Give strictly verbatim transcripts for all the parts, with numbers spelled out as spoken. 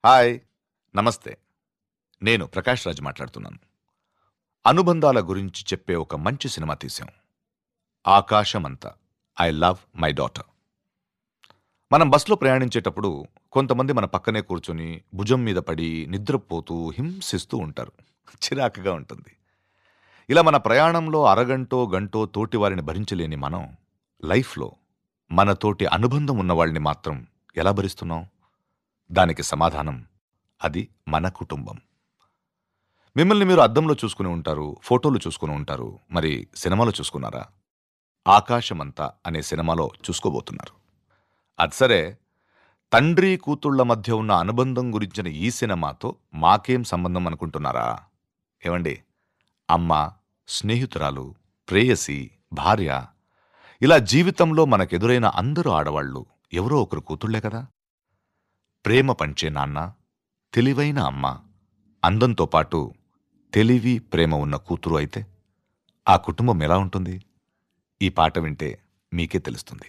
Hi, నమస్తే. నేను ప్రకాష్ రాజ్ మాట్లాడుతున్నాను. అనుబంధాల గురించి చెప్పే ఒక మంచి సినిమా తీశాం, ఆకాశమంతా. I love my daughter. మనం బస్సులో ప్రయాణించేటప్పుడు కొంతమంది మన పక్కనే కూర్చొని భుజం మీద పడి నిద్రపోతూ హింసిస్తూ ఉంటారు. చిరాకుగా ఉంటుంది. ఇలా మన ప్రయాణంలో అరగంటో గంటో తోటి వారిని భరించలేని మనం లైఫ్లో మనతోటి అనుబంధం ఉన్నవాళ్ళని మాత్రం ఎలా భరిస్తున్నాం? దానికి సమాధానం అది మన కుటుంబం. మిమ్మల్ని మీరు అద్దంలో చూసుకుని ఉంటారు, ఫోటోలు చూసుకుని ఉంటారు. మరి సినిమాలో చూసుకున్నారా? ఆకాశమంతా అనే సినిమాలో చూసుకోబోతున్నారు. అది సరే, తండ్రి కూతుళ్ల మధ్య ఉన్న అనుబంధం గురించిన ఈ సినిమాతో మాకేం సంబంధం అనుకుంటున్నారా? ఏమండి, అమ్మ, స్నేహితురాలు, ప్రేయసి, భార్య, ఇలా జీవితంలో మనకెదురైన అందరూ ఆడవాళ్లు ఎవరో ఒకరు కూతుళ్లే కదా. ప్రేమ పంచే నాన్న, తెలివైన అమ్మ, అందంతో పాటు తెలివి, ప్రేమ ఉన్న కూతురు అయితే ఆ కుటుంబం ఎలా ఉంటుంది? ఈ పాట వింటే మీకే తెలుస్తుంది.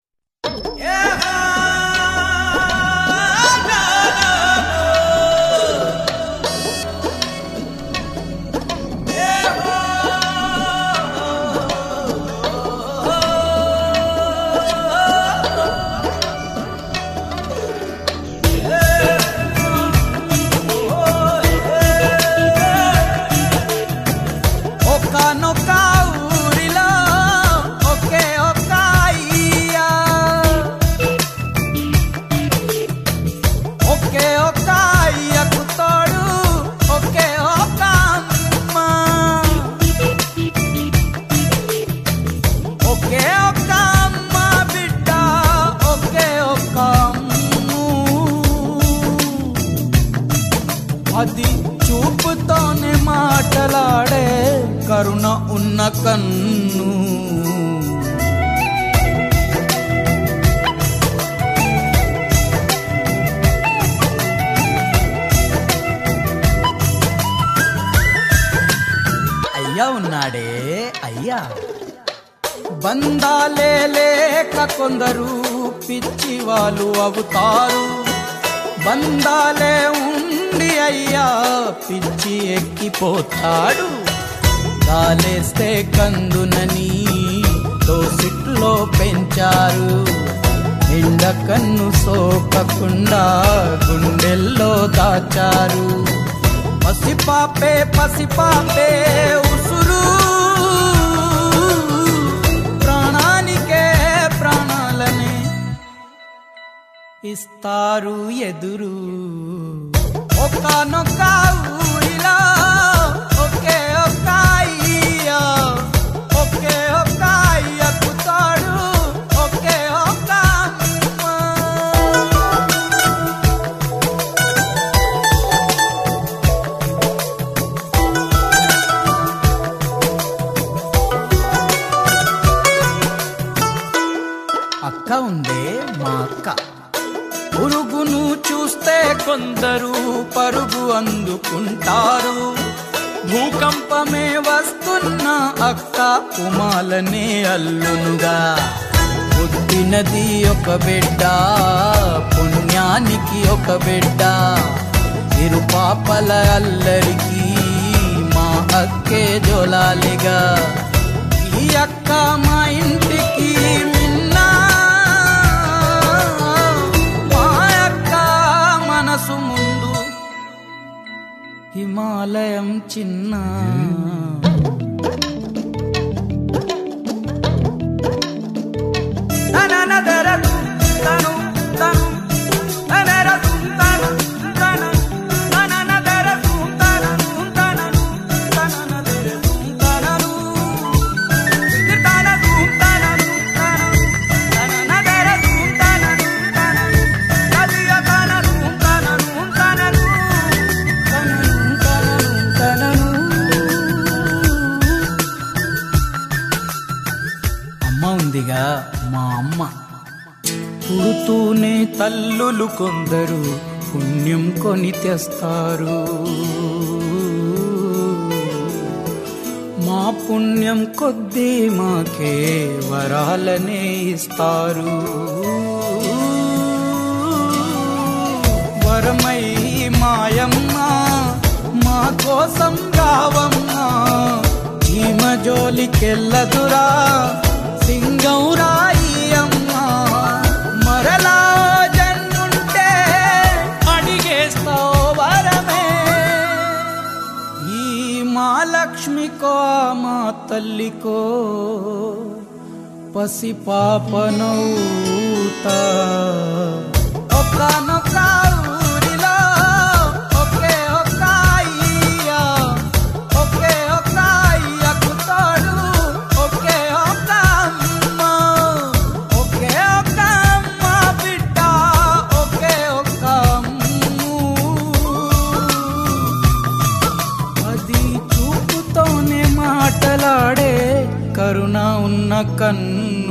అది చూపుతోనే మాటలాడే కరుణ ఉన్న కన్ను. అయ్యా ఉన్నాడే అయ్యా. బంధాలే లేక కొందరు పిచ్చి వాళ్ళు అవుతారు, బంధాలే ఉండి అయ్యా పిచ్చి ఎక్కిపోతాడు. గాలేస్తే కందునని దోసిట్లో పెంచారు, ఎండ కన్ను సోకకుండా గుండెల్లో దాచారు. పసిపాపే పసిపాపే ఉసురు, ప్రాణానికే ప్రాణాలనే ఇస్తారు ఎదురు. ఒక్కనొక్క ఊరిలో ఒకే ఒక్క అయ్యా, ఒకే ఒక్క అయ్యకు తోడు, ఒకే ఒక్క అక్క ఉందే మా అక్క. పురుగును చూస్తే కొందరు పరుగు అందుకుంటారు, భూకంపమే వస్తున్న అక్క కుమాలనే అల్లునుగా. పుట్టినది ఒక బిడ్డ, పుణ్యానికి ఒక బిడ్డ, ఇరు పాపల అల్లరికి మా అక్కే జోలాలిగా. ఈ అక్క మా ఇంటికి ముందు హిమాలయం చిన్న. మా అమ్మ పుడుతూనే తల్లులు కొందరు పుణ్యం కొని తెస్తారు, మా పుణ్యం కొద్దీ మాకే వరాలనే ఇస్తారు. వరమై కోసం రావమ్మా ఈమ జోలికెళ్ళదురా సింగం రాయి అమ్మా మరలా జన్ముంటే అడిగేస్తావు వరమే ఈ మా లక్ష్మికో మా తల్లికో పసి పాపనౌతా ఒక్కనొక్క ఊరిలో ఒకే ఒక్క అయ్య ఒకే ఒక్క అయ్యకు తోడు ఒకే ఒక్క అమ్మ ఒకే ఒక్క అమ్మ బిడ్డ ఒకే ఒక్క అమ్ము అది చూపుతోనే మాటలాడే కరుణ ఉన్న కన్ను